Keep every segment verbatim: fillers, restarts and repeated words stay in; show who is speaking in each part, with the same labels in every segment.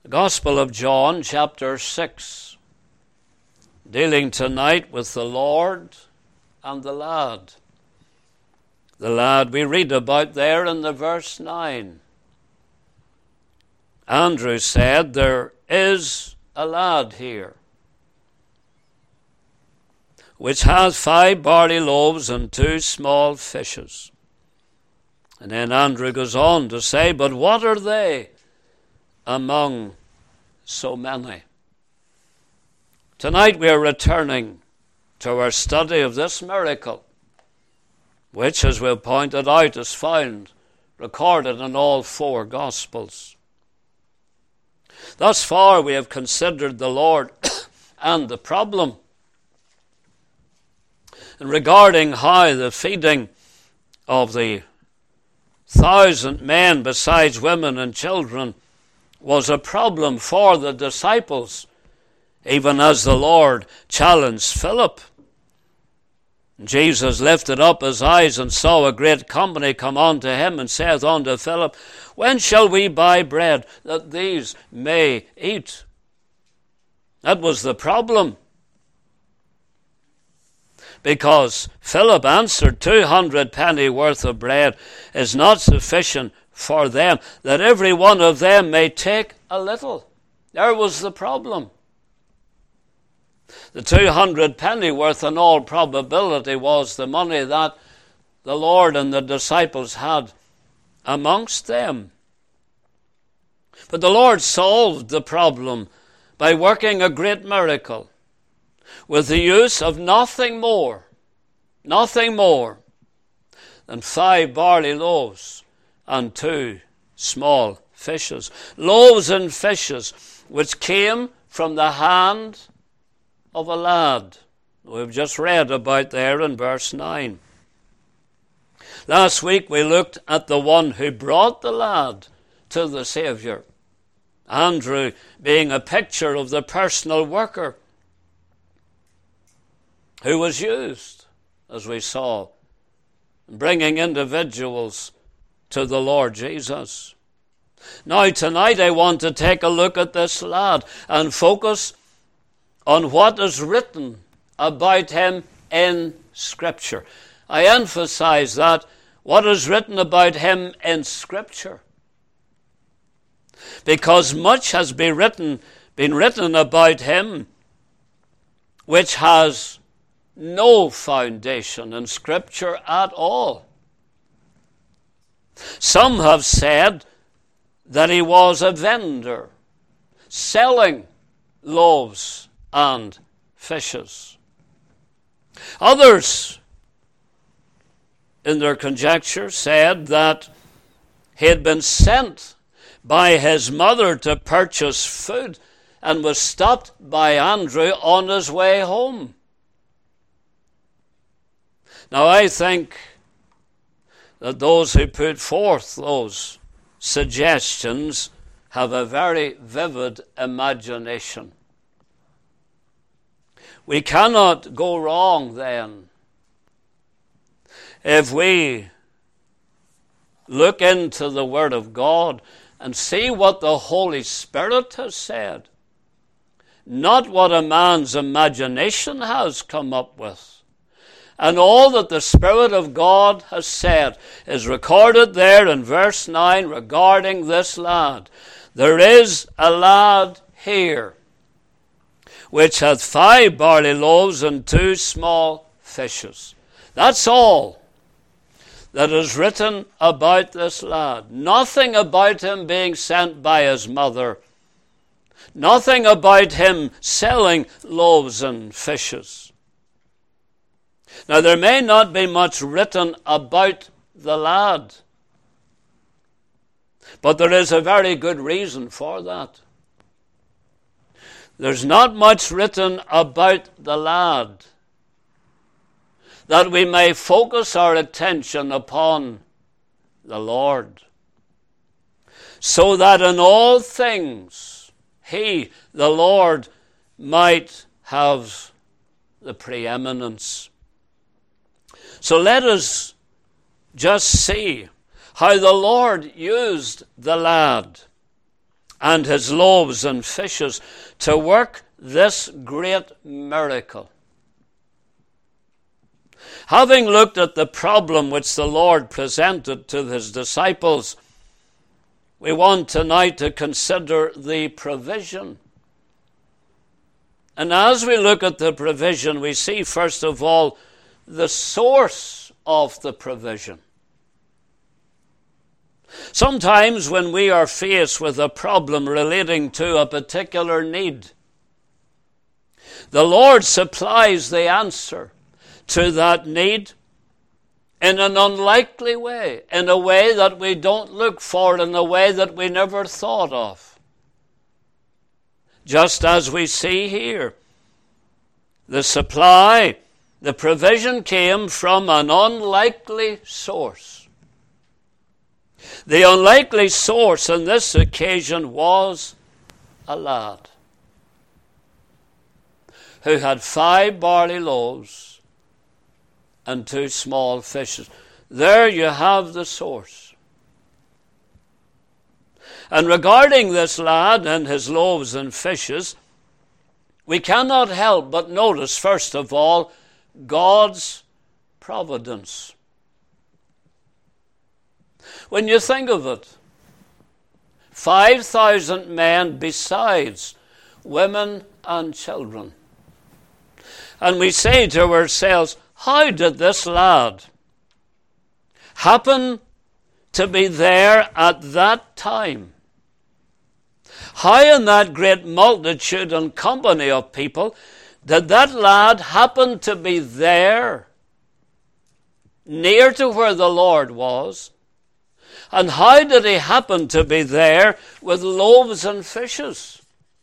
Speaker 1: The Gospel of John, chapter six, dealing tonight with the Lord and the lad. The lad we read about there in the verse nine. Andrew said, "There is a lad here, which has five barley loaves and two small fishes." And then Andrew goes on to say, "But what are they among so many?" Tonight we are returning to our study of this miracle, which, as we've pointed out, is found recorded in all four Gospels. Thus far we have considered the Lord and the problem, and regarding how the feeding of the thousand men besides women and children was a problem for the disciples, even as the Lord challenged Philip. Jesus lifted up his eyes and saw a great company come unto him, and saith unto Philip, "When shall we buy bread that these may eat?" That was the problem. Because Philip answered, two hundred penny worth of bread is not sufficient for them, that every one of them may take a little. There was the problem. The two hundred penny worth in all probability was the money that the Lord and the disciples had amongst them. But the Lord solved the problem by working a great miracle with the use of nothing more, nothing more than five barley loaves and two small fishes. Loaves and fishes which came from the hand of a lad. We've just read about there in verse nine. Last week we looked at the one who brought the lad to the Savior, Andrew being a picture of the personal worker who was used, as we saw, in bringing individuals to the Lord Jesus. Now tonight I want to take a look at this lad and focus on what is written about him in Scripture. I emphasize that, what is written about him in Scripture, because much has been written, been written about him which has no foundation in Scripture at all. Some have said that he was a vendor selling loaves and fishes. Others, in their conjecture, said that he had been sent by his mother to purchase food and was stopped by Andrew on his way home. Now I think that those who put forth those suggestions have a very vivid imagination. We cannot go wrong then if we look into the Word of God and see what the Holy Spirit has said, not what a man's imagination has come up with. And all that the Spirit of God has said is recorded there in verse nine regarding this lad. There is a lad here which hath five barley loaves and two small fishes. That's all that is written about this lad. Nothing about him being sent by his mother. Nothing about him selling loaves and fishes. Now, there may not be much written about the lad, but there is a very good reason for that. There's not much written about the lad, that we may focus our attention upon the Lord, so that in all things he, the Lord, might have the preeminence. So let us just see how the Lord used the lad and his loaves and fishes to work this great miracle. Having looked at the problem which the Lord presented to his disciples, we want tonight to consider the provision. And as we look at the provision, we see first of all the source of the provision. Sometimes when we are faced with a problem relating to a particular need, the Lord supplies the answer to that need in an unlikely way, in a way that we don't look for, in a way that we never thought of. Just as we see here, the supply, the provision came from an unlikely source. The unlikely source on this occasion was a lad who had five barley loaves and two small fishes. There you have the source. And regarding this lad and his loaves and fishes, we cannot help but notice, first of all, God's providence. When you think of it, five thousand men besides women and children. And we say to ourselves, how did this lad happen to be there at that time? How in that great multitude and company of people did that lad happen to be there, near to where the Lord was? And how did he happen to be there with loaves and fishes?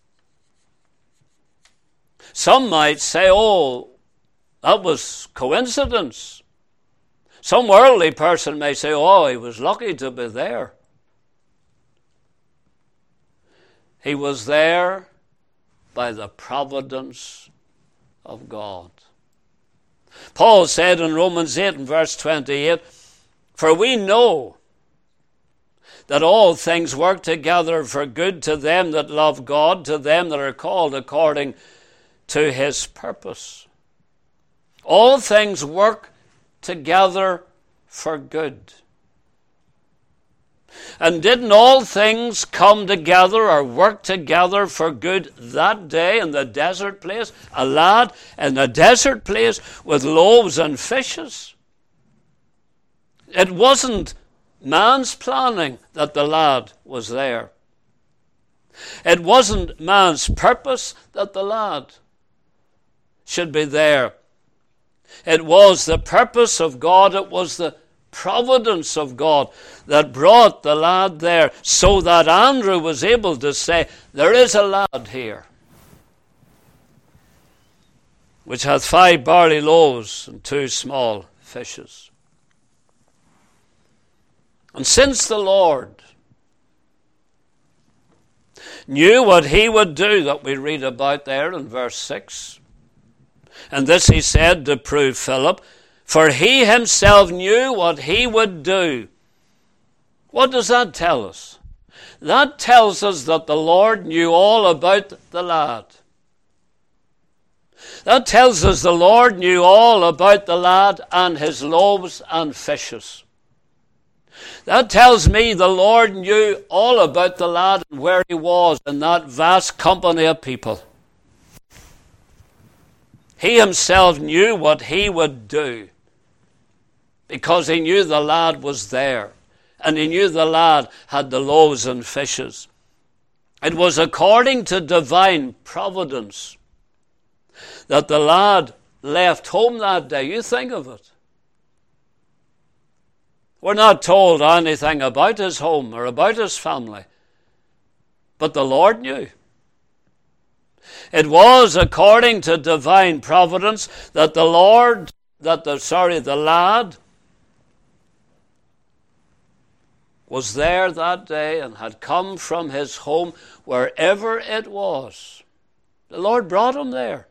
Speaker 1: Some might say, oh, that was coincidence. Some worldly person may say, oh, he was lucky to be there. He was there by the providence of God. Paul said in Romans eight and verse twenty-eight, for we know that all things work together for good to them that love God, to them that are called according to his purpose. All things work together for good. And didn't all things come together or work together for good that day in the desert place? A lad in the desert place with loaves and fishes. It wasn't man's planning that the lad was there. It wasn't man's purpose that the lad should be there. It was the purpose of God, it was the providence of God that brought the lad there, so that Andrew was able to say, there is a lad here which hath five barley loaves and two small fishes. And since the Lord knew what he would do, that we read about there in verse six, and this he said to prove Philip, for he himself knew what he would do. What does that tell us? That tells us that the Lord knew all about the lad. That tells us the Lord knew all about the lad and his loaves and fishes. That tells me the Lord knew all about the lad and where he was in that vast company of people. He himself knew what he would do, because he knew the lad was there, and he knew the lad had the loaves and fishes. It was according to divine providence that the lad left home that day. You think of it. We're not told anything about his home or about his family, but the Lord knew. It was according to divine providence that the Lord, that the sorry, the lad was there that day and had come from his home, wherever it was. The Lord brought him there.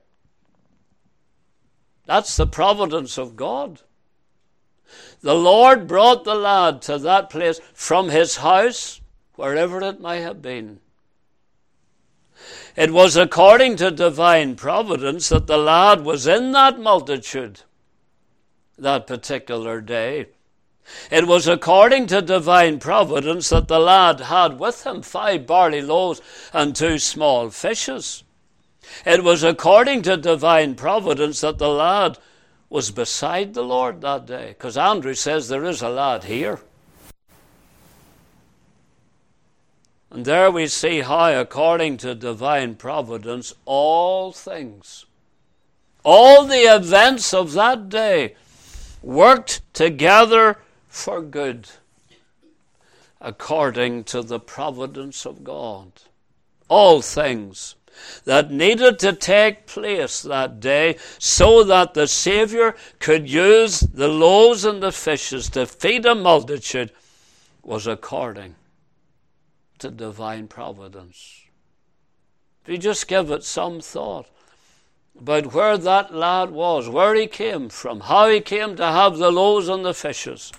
Speaker 1: That's the providence of God. The Lord brought the lad to that place from his house, wherever it might have been. It was according to divine providence that the lad was in that multitude that particular day. It was according to divine providence that the lad had with him five barley loaves and two small fishes. It was according to divine providence that the lad was beside the Lord that day, because Andrew says there is a lad here. And there we see how, according to divine providence, all things, all the events of that day worked together for good, according to the providence of God. All things that needed to take place that day so that the Savior could use the loaves and the fishes to feed a multitude was according to divine providence. If you just give it some thought about where that lad was, where he came from, how he came to have the loaves and the fishes.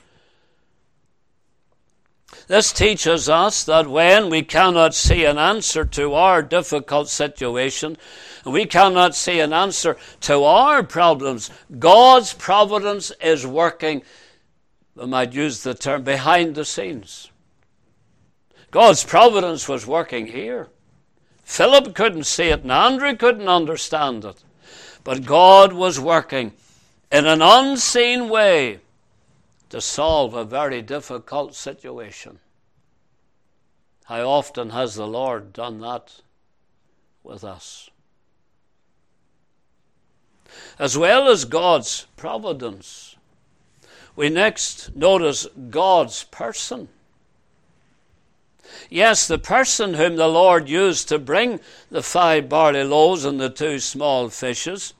Speaker 1: This teaches us that when we cannot see an answer to our difficult situation, we cannot see an answer to our problems, God's providence is working, I might use the term, behind the scenes. God's providence was working here. Philip couldn't see it, and Andrew couldn't understand it. But God was working in an unseen way to solve a very difficult situation. How often has the Lord done that with us? As well as God's providence, we next notice God's person. Yes, the person whom the Lord used to bring the five barley loaves and the two small fishes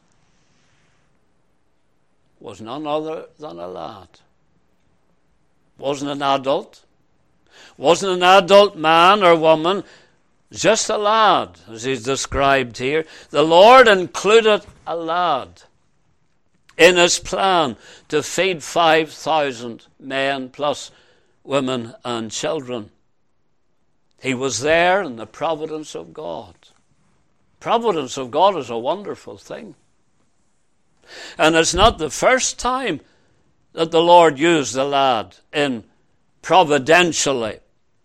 Speaker 1: was none other than a lad. Wasn't an adult. Wasn't an adult man or woman. Just a lad, as he's described here. The Lord included a lad in his plan to feed five thousand men plus women and children. He was there in the providence of God. Providence of God is a wonderful thing. And it's not the first time that the Lord used the lad in providentially,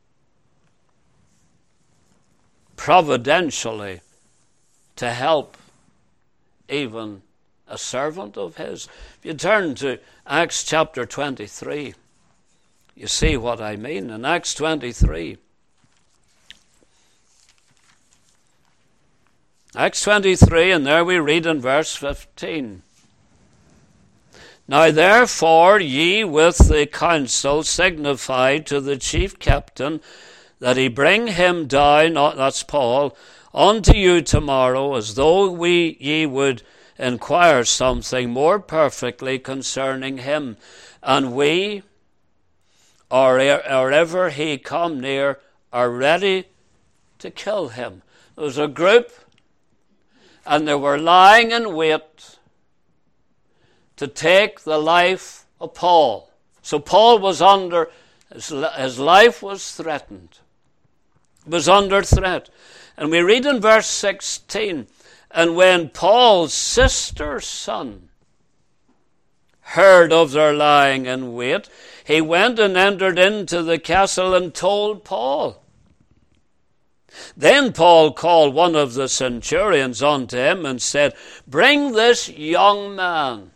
Speaker 1: providentially to help even a servant of his. If you turn to Acts chapter twenty-three, you see what I mean. In Acts twenty-three, Acts twenty-three, and there we read in verse fifteen. Now therefore ye with the council signify to the chief captain that he bring him down, that's Paul, unto you tomorrow, as though we ye would inquire something more perfectly concerning him. And we, or, or ever he come near, are ready to kill him. There was a group, and they were lying in wait to take the life of Paul. So Paul was under, his, his life was threatened. Was under threat. And we read in verse sixteen, and when Paul's sister's son heard of their lying in wait, he went and entered into the castle and told Paul. Then Paul called one of the centurions unto him and said, Bring this young man.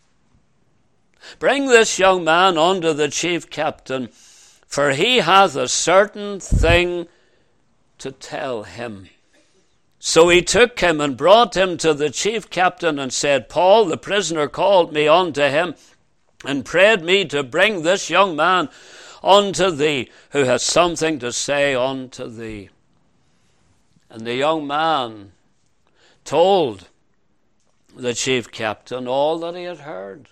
Speaker 1: Bring this young man unto the chief captain, for he hath a certain thing to tell him. So he took him and brought him to the chief captain and said, Paul, the prisoner, called me unto him and prayed me to bring this young man unto thee, who has something to say unto thee. And the young man told the chief captain all that he had heard.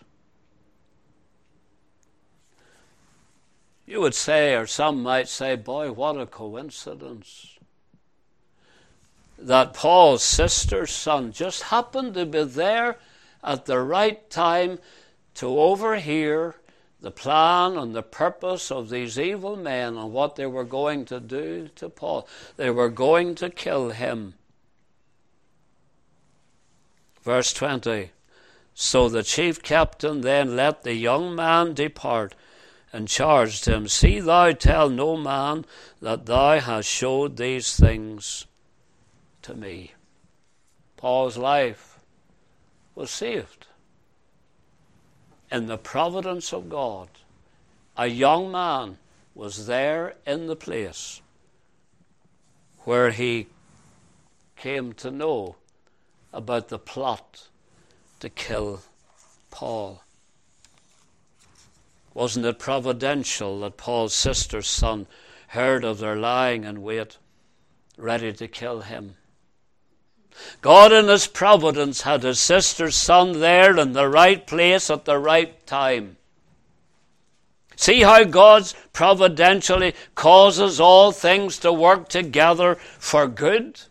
Speaker 1: You would say, or some might say, boy, what a coincidence that Paul's sister's son just happened to be there at the right time to overhear the plan and the purpose of these evil men and what they were going to do to Paul. They were going to kill him. Verse twenty. So the chief captain then let the young man depart, and charged him, See thou tell no man that thou hast showed these things to me. Paul's life was saved in the providence of God. A young man was there in the place where he came to know about the plot to kill Paul. Wasn't it providential that Paul's sister's son heard of their lying in wait, ready to kill him? God in his providence had his sister's son there in the right place at the right time. See how God providentially causes all things to work together for good?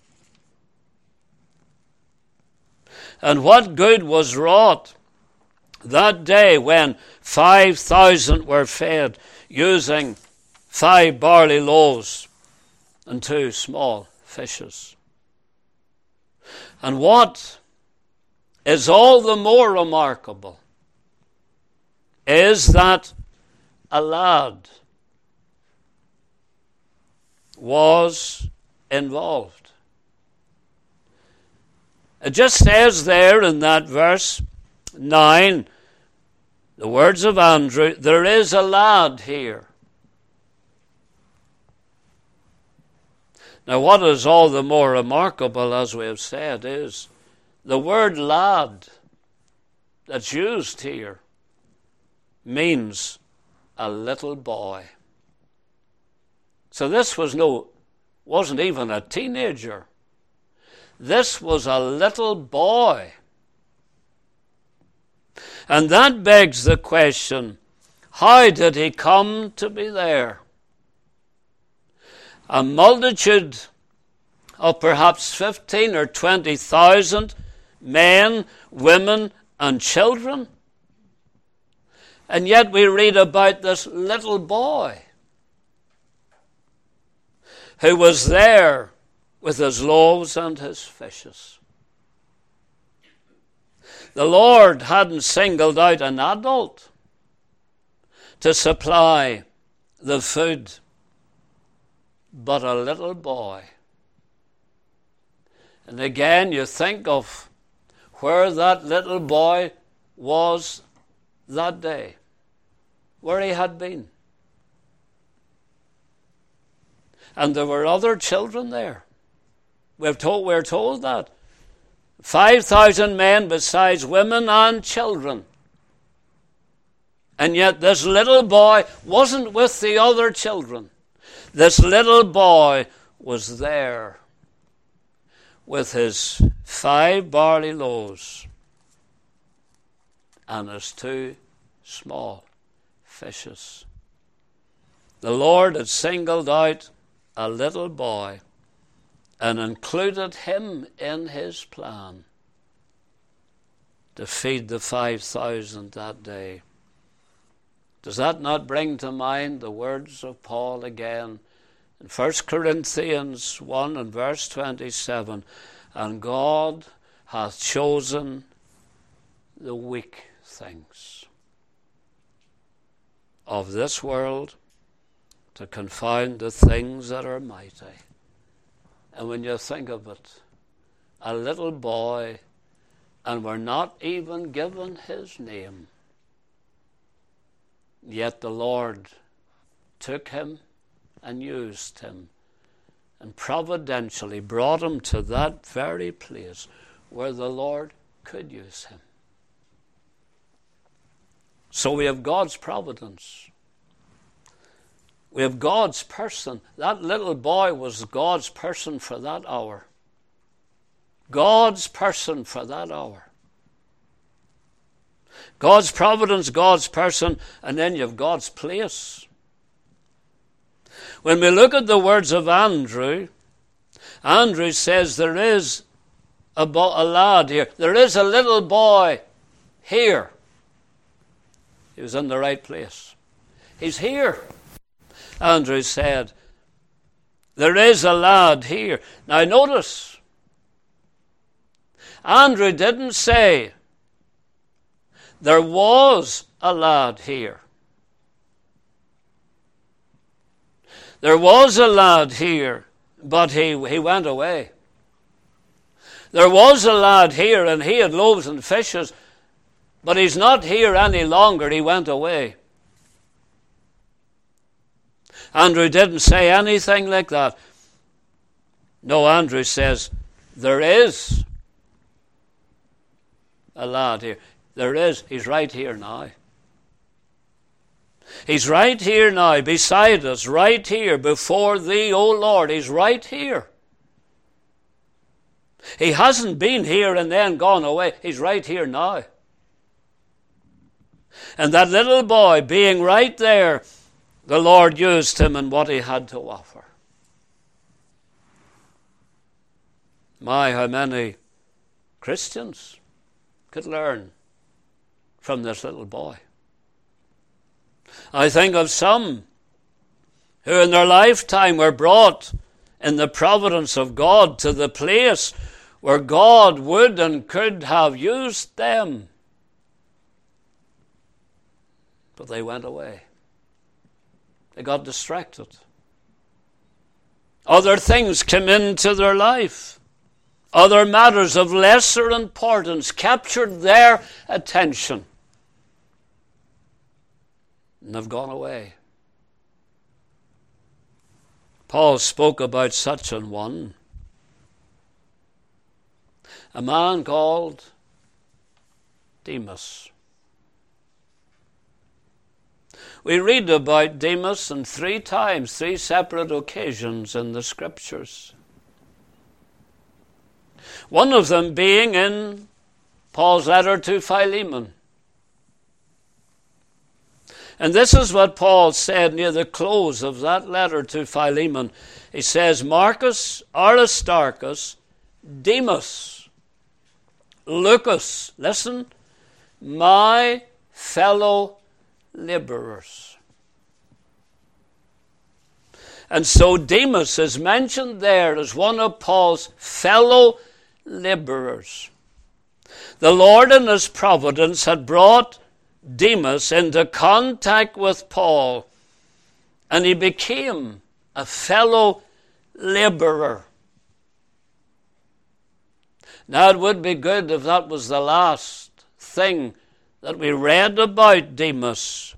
Speaker 1: And what good was wrought that day when five thousand were fed using five barley loaves and two small fishes? And what is all the more remarkable is that a lad was involved. It just says there in that verse nine, the words of Andrew, there is a lad here. Now what is all the more remarkable, as we have said, is the word lad that's used here means a little boy. So this was no, wasn't even a teenager. This was a little boy. And that begs the question, how did he come to be there? A multitude of perhaps fifteen or twenty thousand men, women, and children. And yet we read about this little boy who was there with his loaves and his fishes. The Lord hadn't singled out an adult to supply the food, but a little boy. And again, you think of where that little boy was that day, where he had been. And there were other children there. We're told, we're told that. five thousand men besides women and children. And yet this little boy wasn't with the other children. This little boy was there with his five barley loaves and his two small fishes. The Lord had singled out a little boy and included him in his plan to feed the five thousand that day. Does that not bring to mind the words of Paul again in First Corinthians one and verse twenty-seven? And God hath chosen the weak things of this world to confound the things that are mighty. And when you think of it, a little boy, and we're not even given his name, yet the Lord took him and used him and providentially brought him to that very place where the Lord could use him. So we have God's providence. We have God's person. That little boy was God's person for that hour. God's person for that hour. God's providence, God's person, and then you have God's place. When we look at the words of Andrew, Andrew says there is a, bo- a lad here. There is a little boy here. He was in the right place. He's here. Andrew said, there is a lad here. Now notice, Andrew didn't say, there was a lad here. There was a lad here, but he, he went away. There was a lad here, and he had loaves and fishes, but he's not here any longer. He went away. Andrew didn't say anything like that. No, Andrew says, there is a lad here. There is. He's right here now. He's right here now, beside us, right here, before thee, O Lord. He's right here. He hasn't been here and then gone away. He's right here now. And that little boy, being right there, the Lord used him in what he had to offer. My, how many Christians could learn from this little boy. I think of some who in their lifetime were brought in the providence of God to the place where God would and could have used them. But they went away. They got distracted. Other things came into their life. Other matters of lesser importance captured their attention and have gone away. Paul spoke about such an one. A man called Demas. We read about Demas in three times, three separate occasions in the Scriptures. One of them being in Paul's letter to Philemon. And this is what Paul said near the close of that letter to Philemon. He says, Marcus, Aristarchus, Demas, Lucas, listen, my fellow laborers. And so Demas is mentioned there as one of Paul's fellow laborers. The Lord in his providence had brought Demas into contact with Paul, and he became a fellow laborer. Now it would be good if that was the last thing that we read about Demas,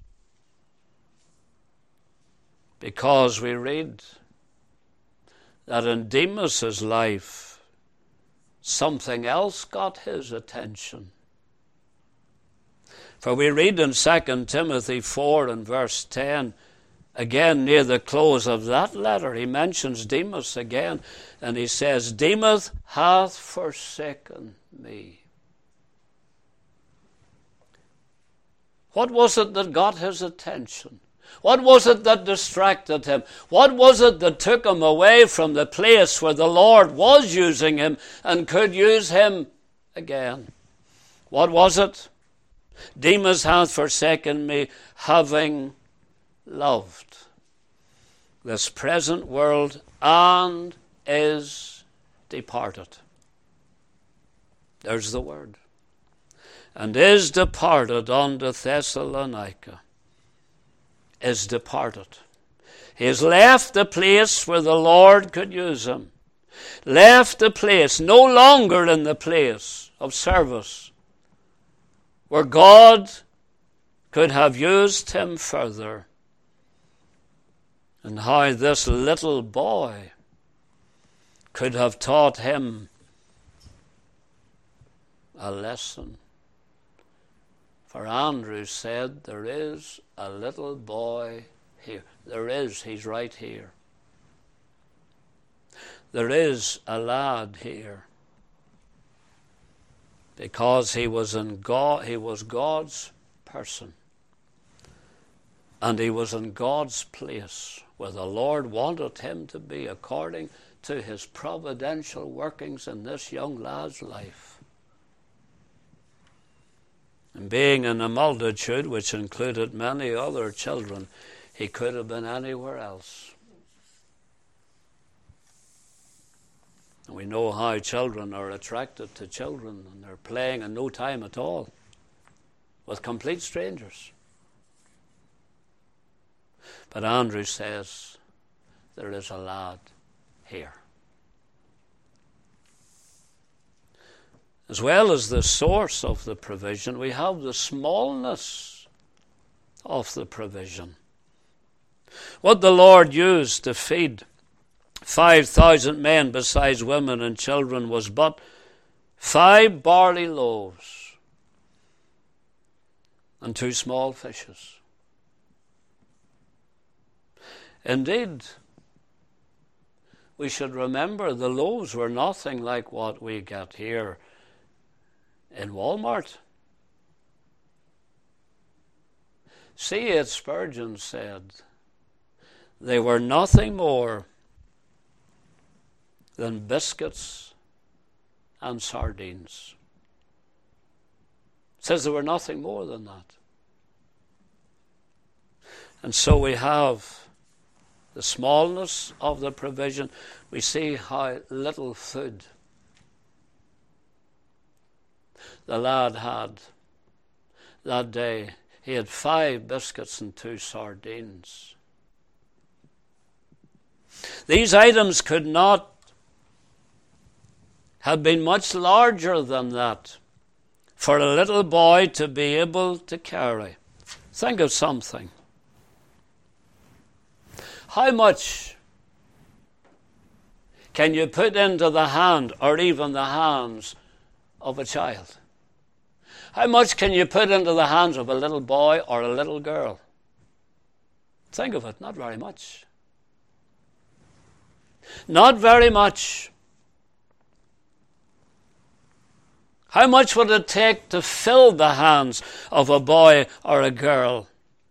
Speaker 1: because we read that in Demas's life something else got his attention. For we read in Second Timothy four and verse ten, again near the close of that letter, he mentions Demas again, and he says, Demas hath forsaken me. What was it that got his attention? What was it that distracted him? What was it that took him away from the place where the Lord was using him and could use him again? What was it? Demas hath forsaken me, having loved this present world, and is departed. There's the word. And is departed unto Thessalonica. Is departed. He has left the place where the Lord could use him. Left the place, no longer in the place of service, where God could have used him further. And how this little boy could have taught him a lesson. For Andrew said, there is a little boy here. There is, he's right here. There is a lad here. Because he was in God, he was God's person. And he was in God's place where the Lord wanted him to be according to his providential workings in this young lad's life. And being in a multitude which included many other children, he could have been anywhere else. And we We know how children are attracted to children, and they're playing in no time at all with complete strangers. But Andrew says, there is a lad here. As well as the source of the provision, we have the smallness of the provision. What the Lord used to feed five thousand men besides women and children was but five barley loaves and two small fishes. Indeed, we should remember the loaves were nothing like what we get here in Walmart. C H Spurgeon said, they were nothing more than biscuits and sardines. Says they were nothing more than that. And so we have the smallness of the provision. We see how little food the lad had that day. He had five biscuits and two sardines. These items could not have been much larger than that for a little boy to be able to carry. Think of something. How much can you put into the hand or even the hands of a child? How much can you put into the hands of a little boy or a little girl? Think of it, not very much. Not very much. How much would it take to fill the hands of a boy or a girl?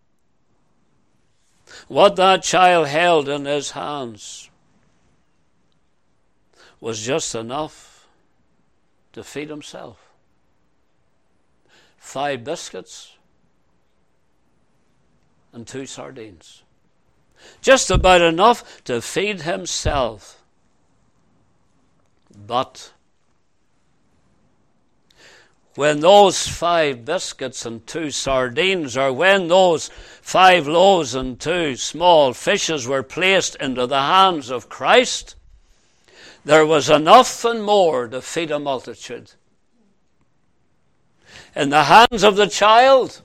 Speaker 1: What that child held in his hands was just enough to feed himself. Five biscuits and two sardines. Just about enough to feed himself. But when those five biscuits and two sardines, or when those five loaves and two small fishes were placed into the hands of Christ, there was enough and more to feed a multitude. In the hands of the child,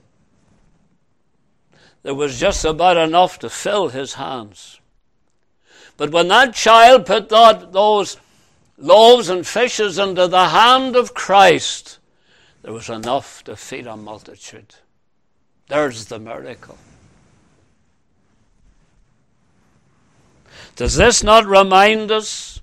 Speaker 1: there was just about enough to fill his hands. But when that child put that, those loaves and fishes into the hand of Christ, there was enough to feed a multitude. There's the miracle. Does this not remind us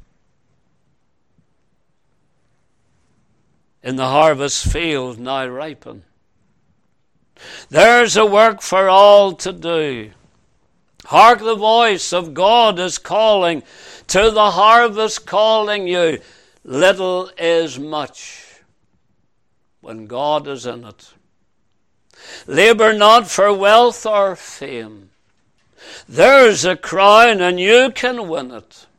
Speaker 1: in the harvest field now ripen? There's a work for all to do. Hark, the voice of God is calling to the harvest, calling you. Little is much when God is in it. Labor not for wealth or fame. There's a crown and you can win it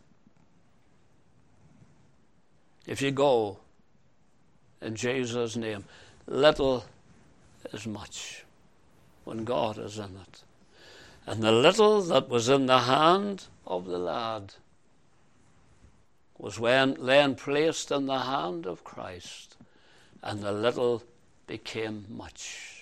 Speaker 1: if you go in Jesus' name. Little is much when God is in it. And the little that was in the hand of the lad was when then placed in the hand of Christ, and the little became much.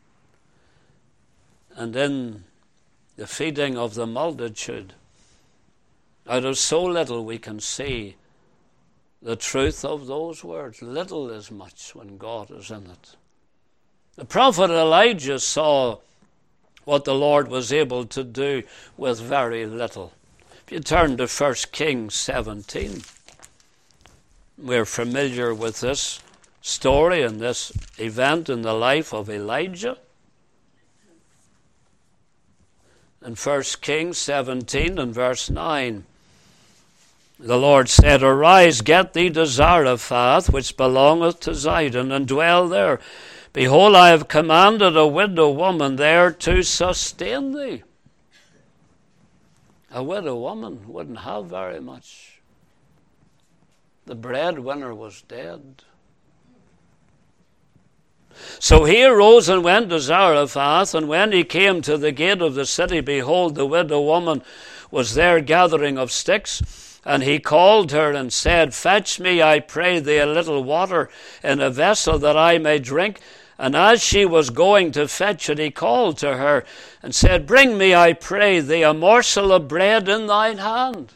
Speaker 1: And in the feeding of the multitude, out of so little we can see the truth of those words. Little is much when God is in it. The prophet Elijah saw what the Lord was able to do with very little. If you turn to First Kings seventeen, we're familiar with this story and this event in the life of Elijah. In First Kings seventeen and verse nine, the Lord said, Arise, get thee to Zarephath, which belongeth to Zidon, and dwell there. Behold, I have commanded a widow woman there to sustain thee. A widow woman wouldn't have very much. The breadwinner was dead. So he arose and went to Zarephath, and when he came to the gate of the city, behold, the widow woman was there gathering of sticks. And he called her and said, Fetch me, I pray thee, a little water in a vessel that I may drink. And as she was going to fetch it, he called to her and said, Bring me, I pray thee, a morsel of bread in thine hand.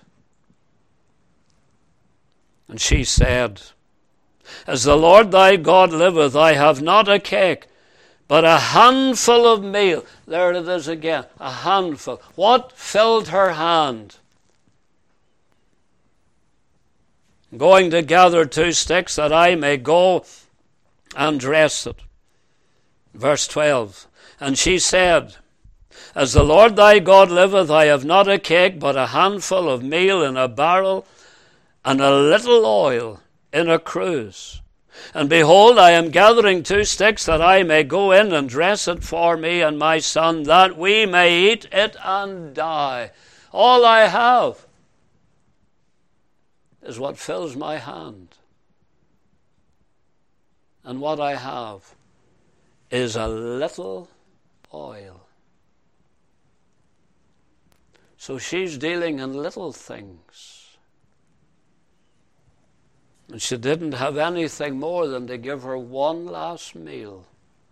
Speaker 1: And she said, As the Lord thy God liveth, I have not a cake, but a handful of meal. There it is again, a handful. What filled her hand? Going to gather two sticks that I may go and dress it. Verse twelve. And she said, As the Lord thy God liveth, I have not a cake, but a handful of meal in a barrel, and a little oil in a cruse. And behold, I am gathering two sticks that I may go in and dress it for me and my son, that we may eat it and die. All I have is what fills my hand. And what I have is a little oil. So she's dealing in little things. And she didn't have anything more than to give her one last meal.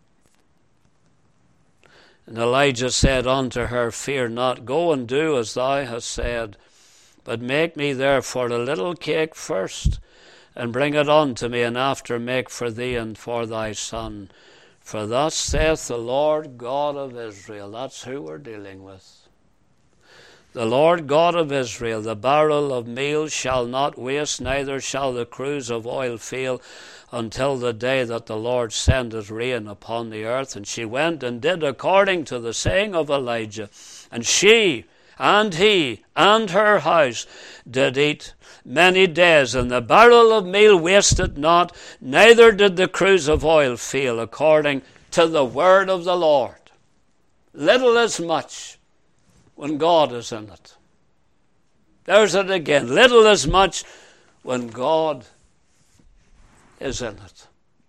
Speaker 1: And Elijah said unto her, Fear not, go and do as thou hast said, but make me therefore a little cake first, and bring it unto me, and after make for thee and for thy son. For thus saith the Lord God of Israel. That's who we're dealing with. The Lord God of Israel, the barrel of meal shall not waste, neither shall the cruse of oil fail, until the day that the Lord sendeth rain upon the earth. And she went and did according to the saying of Elijah. And she and he and her house did eat many days, and the barrel of meal wasted not, neither did the cruse of oil fail, according to the word of the Lord. Little is much when God is in it. There's it again. Little is much when God is in it.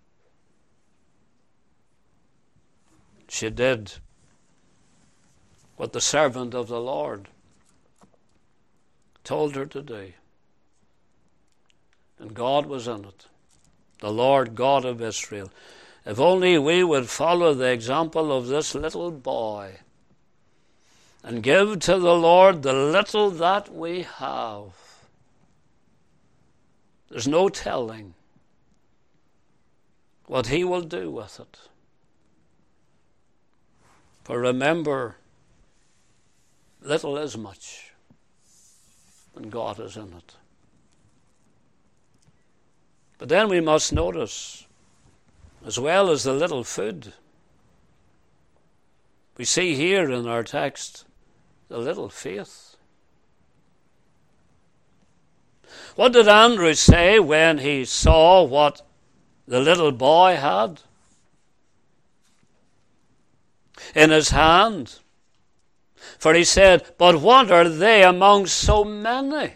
Speaker 1: She did what the servant of the Lord told her to do. And God was in it. The Lord God of Israel. If only we would follow the example of this little boy and give to the Lord the little that we have. There's no telling what he will do with it. For remember, little is much when God is in it. But then we must notice, as well as the little food, we see here in our text the little faith. What did Andrew say when he saw what the little boy had in his hand? For he said, But what are they among so many?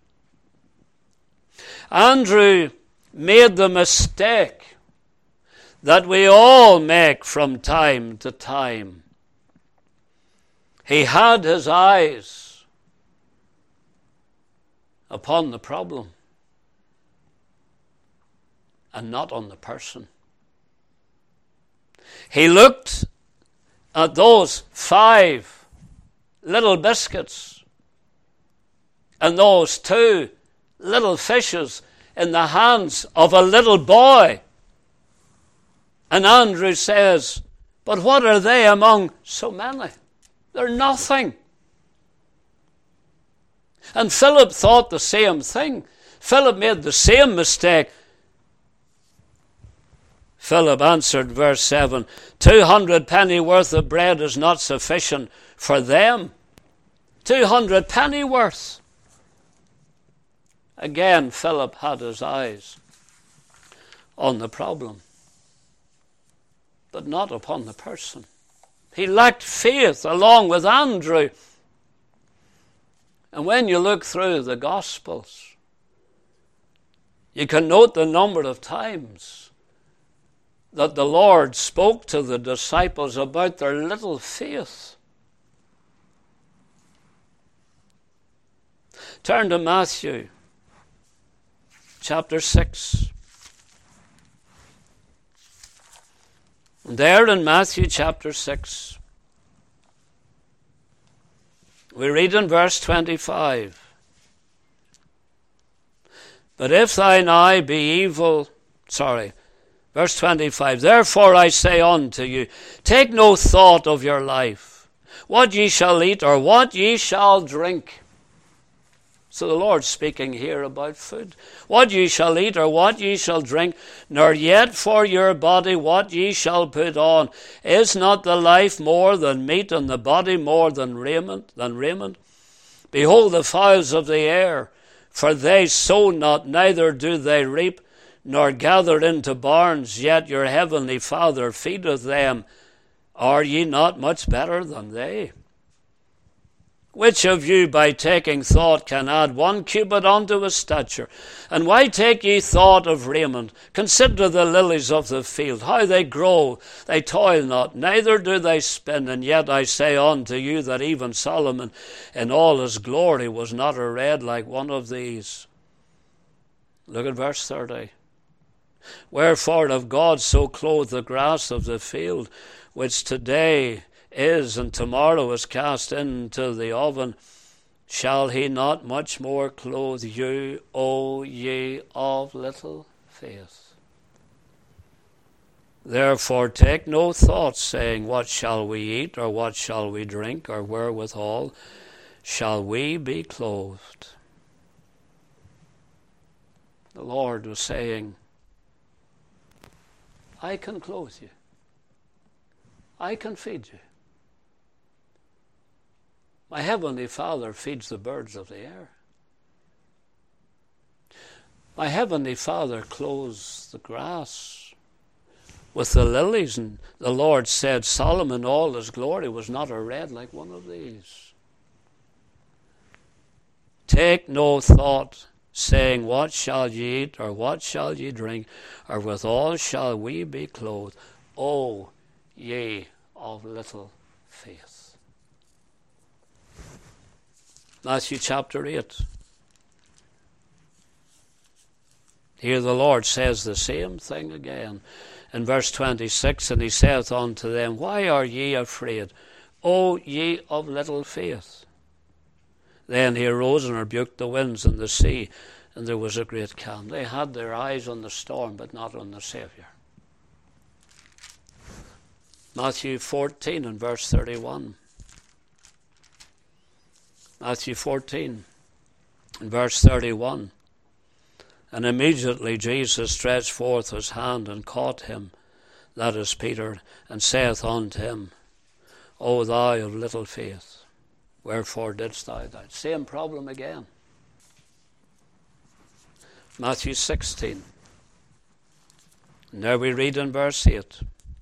Speaker 1: Andrew made the mistake that we all make from time to time. He had his eyes upon the problem and not on the person. He looked at those five little biscuits and those two little fishes in the hands of a little boy. And Andrew says, But what are they among so many? They're nothing. And Philip thought the same thing. Philip made the same mistake. Philip answered, verse seven, Two hundred penny worth of bread is not sufficient for them. Two hundred penny worth. Again, Philip had his eyes on the problem, but not upon the person. He lacked faith along with Andrew. And when you look through the Gospels, You can note the number of times that the Lord spoke to the disciples about their little faith. Turn to Matthew chapter six. And there in Matthew chapter six, we read in verse twenty-five, but if thine eye be evil, sorry, verse twenty-five, therefore I say unto you, take no thought of your life, what ye shall eat or what ye shall drink. So the Lord's speaking here about food. What ye shall eat or what ye shall drink, nor yet for your body what ye shall put on. Is not the life more than meat, and the body more than raiment? Than raiment? Behold the fowls of the air, for they sow not, neither do they reap, nor gather into barns, yet your heavenly Father feedeth them. Are ye not much better than they? Which of you by taking thought can add one cubit unto his stature? And why take ye thought of raiment? Consider the lilies of the field, how they grow, they toil not, neither do they spin. And yet I say unto you that even Solomon in all his glory was not arrayed like one of these. Look at verse thirty. Wherefore if God so clothe the grass of the field, which today is and tomorrow is cast into the oven, shall he not much more clothe you, O ye of little faith? Therefore take no thought, saying, what shall we eat, or what shall we drink, or wherewithal shall we be clothed? The Lord was saying, I can clothe you. I can feed you. My heavenly Father feeds the birds of the air. My heavenly Father clothes the grass with the lilies, and the Lord said Solomon all his glory was not arrayed like one of these. Take no thought, saying, what shall ye eat, or what shall ye drink, or withal shall we be clothed? O ye of little faith. Matthew chapter eight. Here the Lord says the same thing again. In verse twenty-six, and he saith unto them, why are ye afraid, O ye of little faith? Then he arose and rebuked the winds and the sea, and there was a great calm. They had their eyes on the storm, but not on the Savior. Matthew fourteen and verse thirty-one. Matthew fourteen and verse thirty-one. And immediately Jesus stretched forth his hand and caught him, that is Peter, and saith unto him, O thou of little faith, wherefore didst thou doubt? Same problem again. Matthew sixteen. And there we read in verse eight.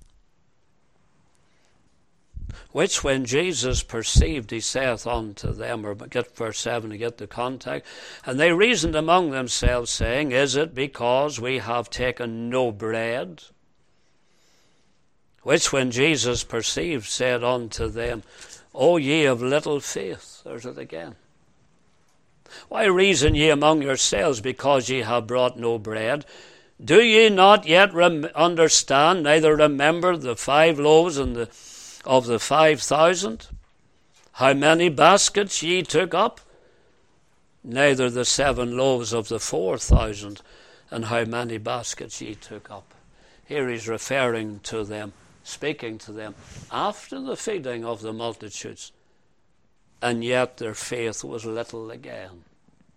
Speaker 1: Which when Jesus perceived, he saith unto them, or get verse seven to get the context, and they reasoned among themselves, saying, is it because we have taken no bread? Which when Jesus perceived, said unto them, O ye of little faith. There's it again. Why reason ye among yourselves, because ye have brought no bread? Do ye not yet rem- understand, neither remember the five loaves and the of the five thousand, how many baskets ye took up? Neither the seven loaves of the four thousand, and how many baskets ye took up. Here he's referring to them, speaking to them after the feeding of the multitudes, and yet their faith was little again.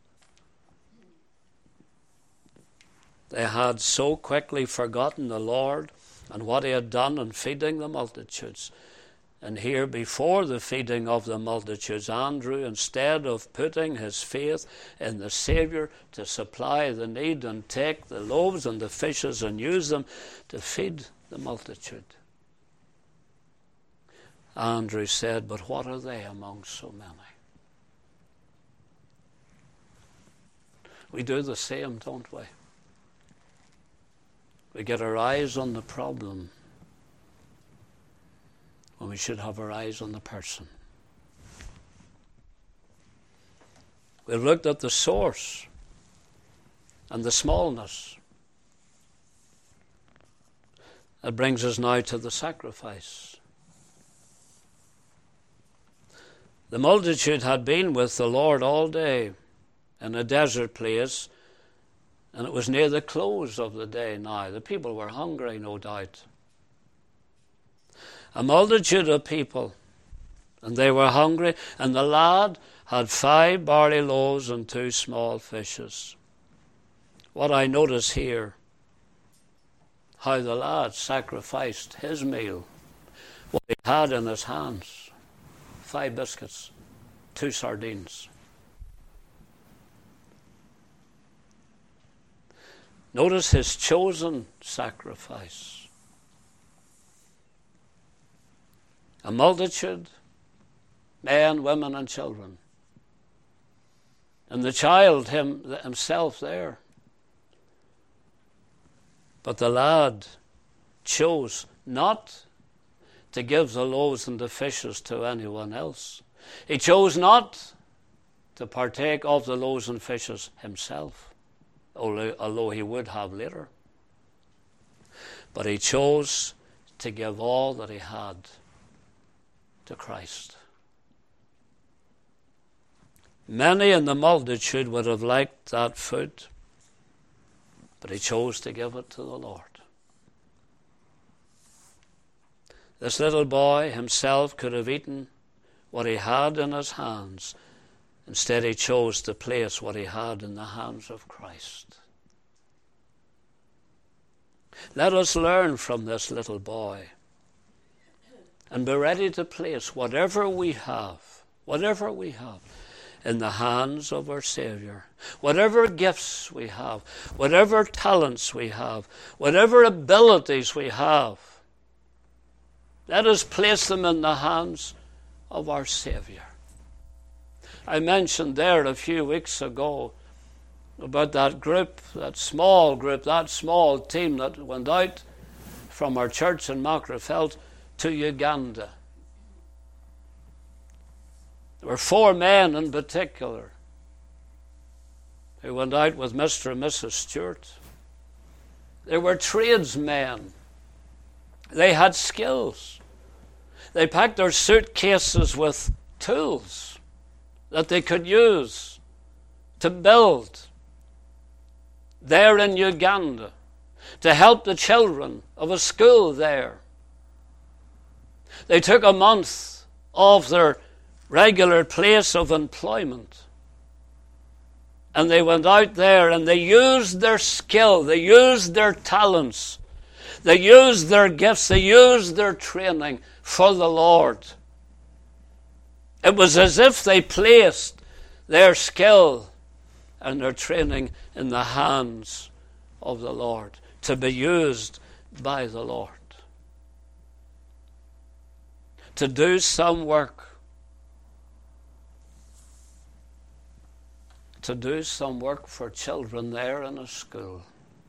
Speaker 1: They had so quickly forgotten the Lord and what he had done in feeding the multitudes. And here, before the feeding of the multitudes, Andrew, instead of putting his faith in the Savior to supply the need and take the loaves and the fishes and use them to feed the multitude, Andrew said, but what are they among so many? We do the same, don't we? We get our eyes on the problem when we should have our eyes on the person. We've looked at the source and the smallness. That brings us now to the sacrifice. The multitude had been with the Lord all day in a desert place, and it was near the close of the day now. The people were hungry, no doubt. A multitude of people, and they were hungry, and the lad had five barley loaves and two small fishes. What I notice here, how the lad sacrificed his meal, what he had in his hands, five biscuits, two sardines. Notice his chosen sacrifice. A multitude, men, women, and children. And the child him, himself there. But the lad chose not to give the loaves and the fishes to anyone else. He chose not to partake of the loaves and fishes himself, although he would have later. But he chose to give all that he had to Christ. Many in the multitude would have liked that food, but he chose to give it to the Lord. This little boy himself could have eaten what he had in his hands. Instead, he chose to place what he had in the hands of Christ. Let us learn from this little boy and be ready to place whatever we have, whatever we have, in the hands of our Savior. Whatever gifts we have, whatever talents we have, whatever abilities we have, let us place them in the hands of our Savior. I mentioned there a few weeks ago about that group, that small group, that small team that went out from our church in Macrofelt to Uganda. There were four men in particular who went out with Mister and Missus Stewart. They were tradesmen. They had skills. They packed their suitcases with tools that they could use to build there in Uganda, to help the children of a school there. They took a month off their regular place of employment, and they went out there and they used their skill, they used their talents, they used their gifts, they used their training for the Lord. It was as if they placed their skill and their training in the hands of the Lord, to be used by the Lord, to do some work, to do some work for children there in a school.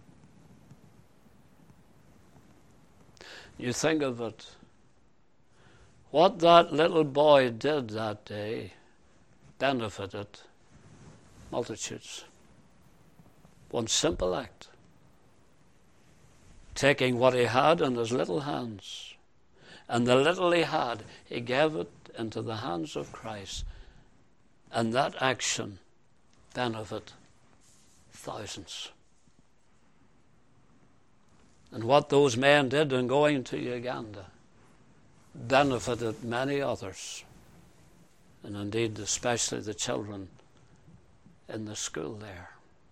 Speaker 1: You think of it, what that little boy did that day benefited multitudes. One simple act. Taking what he had in his little hands, and the little he had, he gave it into the hands of Christ. And that action benefited thousands. And what those men did in going to Uganda benefited many others, and indeed especially the children in the school there.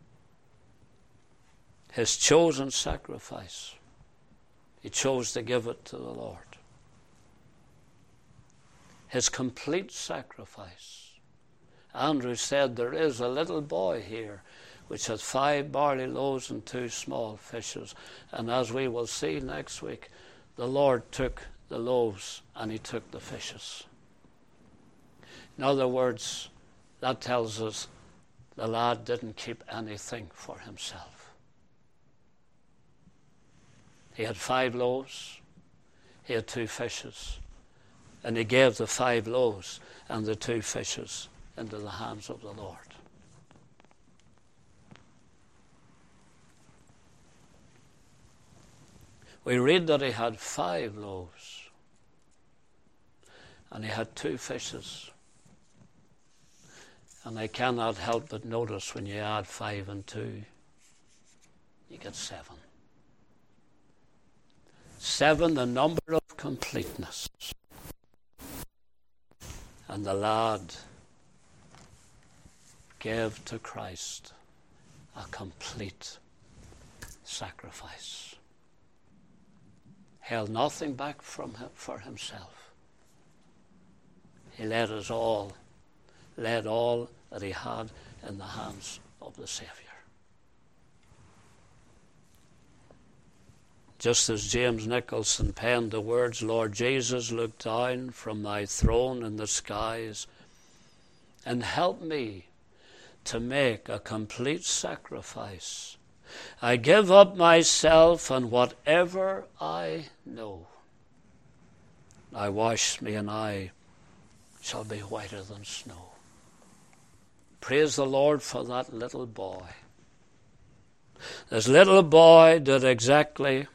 Speaker 1: His chosen sacrifice, he chose to give it to the Lord. His complete sacrifice. Andrew said, there is a little boy here which has five barley loaves and two small fishes. And as we will see next week, the Lord took the loaves and he took the fishes. In other words, that tells us the lad didn't keep anything for himself. He had five loaves. He had two fishes. And he gave the five loaves and the two fishes into the hands of the Lord. We read that he had five loaves and he had two fishes. And I cannot help but notice when you add five and two, you get seven. Seven, the number of completeness. And the lad gave to Christ a complete sacrifice. Held nothing back from him for himself. He laid us all, laid all that he had in the hands of the Savior. Just as James Nicholson penned the words, Lord Jesus, look down from thy throne in the skies and help me to make a complete sacrifice. I give up myself and whatever I know. Now wash me and I shall be whiter than snow. Praise the Lord for that little boy. This little boy did exactly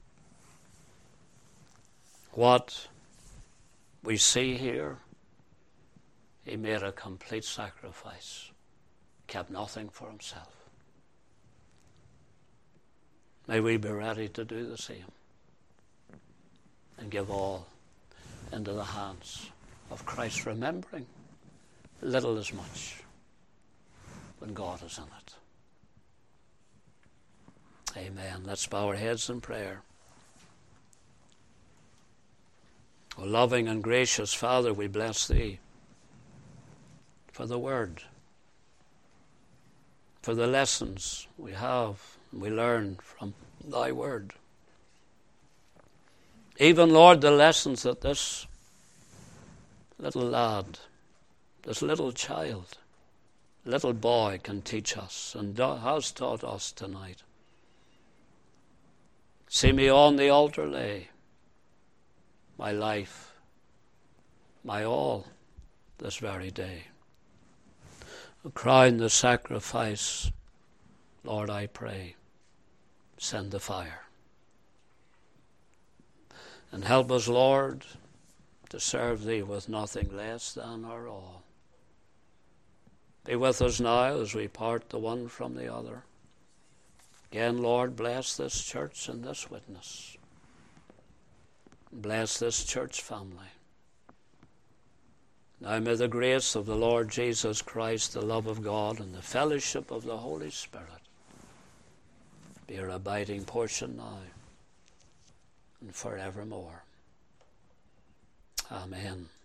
Speaker 1: what we see here. He made a complete sacrifice, kept nothing for himself. May we be ready to do the same and give all into the hands of Christ, remembering little is much when God is in it. Amen. Let's bow our heads in prayer. O loving and gracious Father, we bless Thee for the Word, for the lessons we have and we learn from Thy Word. Even, Lord, the lessons that this little lad, this little child, little boy can teach us and has taught us tonight. See me on the altar lay my life, my all, this very day. Crown the sacrifice, Lord, I pray, send the fire. And help us, Lord, to serve Thee with nothing less than our all. Be with us now as we part the one from the other. Again, Lord, bless this church and this witness. Bless this church family. Now may the grace of the Lord Jesus Christ, the love of God, and the fellowship of the Holy Spirit be our abiding portion now and forevermore. Amen.